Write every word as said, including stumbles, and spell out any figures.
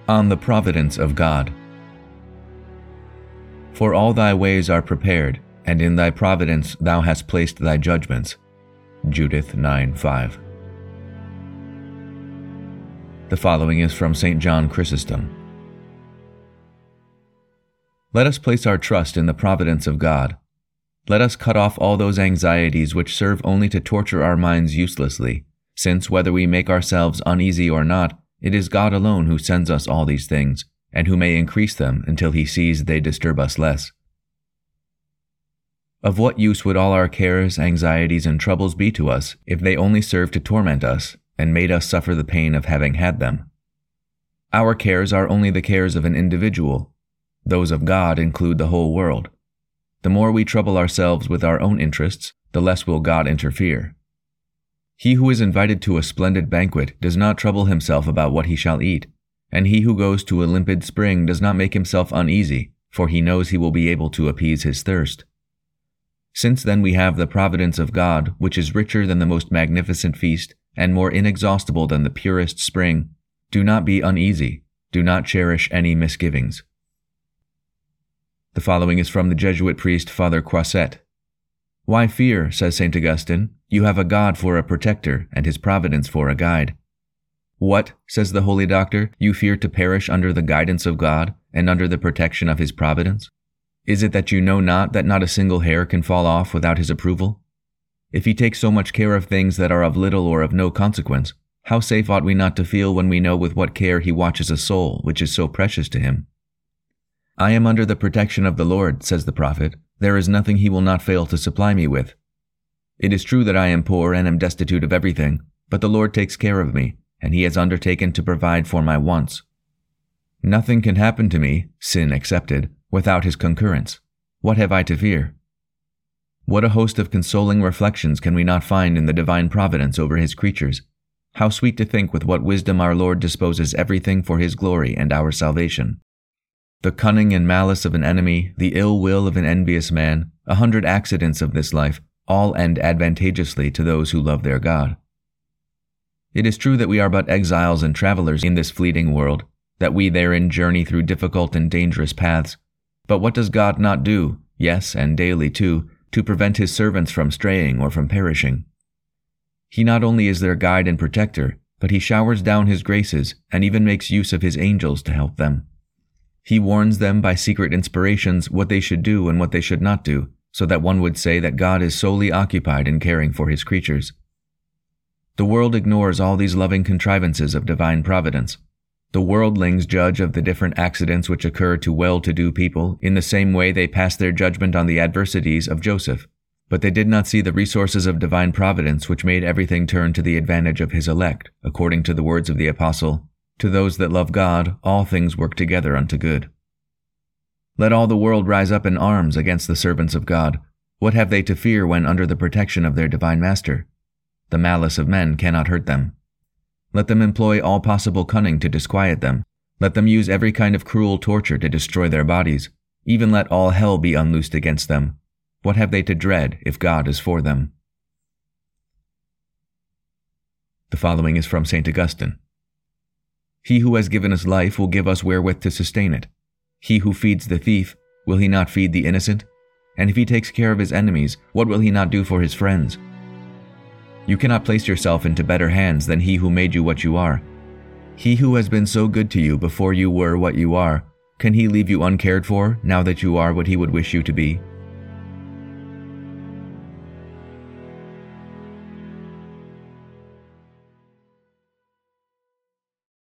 On the providence of God. For all thy ways are prepared, and in thy providence thou hast placed thy judgments. Judith nine five. The following is from Saint John Chrysostom. Let us place our trust in the providence of God. Let us cut off all those anxieties which serve only to torture our minds uselessly, since whether we make ourselves uneasy or not, it is God alone who sends us all these things, and who may increase them until he sees they disturb us less. Of what use would all our cares, anxieties, and troubles be to us if they only served to torment us and made us suffer the pain of having had them? Our cares are only the cares of an individual. Those of God include the whole world. The more we trouble ourselves with our own interests, the less will God interfere. He who is invited to a splendid banquet does not trouble himself about what he shall eat, and he who goes to a limpid spring does not make himself uneasy, for he knows he will be able to appease his thirst. Since then we have the providence of God, which is richer than the most magnificent feast, and more inexhaustible than the purest spring, do not be uneasy, do not cherish any misgivings. The following is from the Jesuit priest Father Croisset. Why fear, says Saint Augustine, you have a God for a protector, and his providence for a guide. What, says the holy doctor, you fear to perish under the guidance of God, and under the protection of his providence? Is it that you know not that not a single hair can fall off without his approval? If he takes so much care of things that are of little or of no consequence, how safe ought we not to feel when we know with what care he watches a soul which is so precious to him? I am under the protection of the Lord, says the prophet. There is nothing he will not fail to supply me with. It is true that I am poor and am destitute of everything, but the Lord takes care of me, and he has undertaken to provide for my wants. Nothing can happen to me, sin excepted, without his concurrence. What have I to fear? What a host of consoling reflections can we not find in the divine providence over his creatures? How sweet to think with what wisdom our Lord disposes everything for his glory and our salvation. The cunning and malice of an enemy, the ill will of an envious man, a hundred accidents of this life, all end advantageously to those who love their God. It is true that we are but exiles and travelers in this fleeting world, that we therein journey through difficult and dangerous paths. But what does God not do, yes, and daily too, to prevent his servants from straying or from perishing? He not only is their guide and protector, but he showers down his graces and even makes use of his angels to help them. He warns them by secret inspirations what they should do and what they should not do, so that one would say that God is solely occupied in caring for his creatures. The world ignores all these loving contrivances of divine providence. The worldlings judge of the different accidents which occur to well-to-do people in the same way they pass their judgment on the adversities of Joseph, but they did not see the resources of divine providence which made everything turn to the advantage of his elect, according to the words of the apostle, "To those that love God, all things work together unto good." Let all the world rise up in arms against the servants of God. What have they to fear when under the protection of their divine Master? The malice of men cannot hurt them. Let them employ all possible cunning to disquiet them. Let them use every kind of cruel torture to destroy their bodies. Even let all hell be unloosed against them. What have they to dread if God is for them? The following is from Saint Augustine. He who has given us life will give us wherewith to sustain it. He who feeds the thief, will he not feed the innocent? And if he takes care of his enemies, what will he not do for his friends? You cannot place yourself into better hands than he who made you what you are. He who has been so good to you before you were what you are, can he leave you uncared for now that you are what he would wish you to be?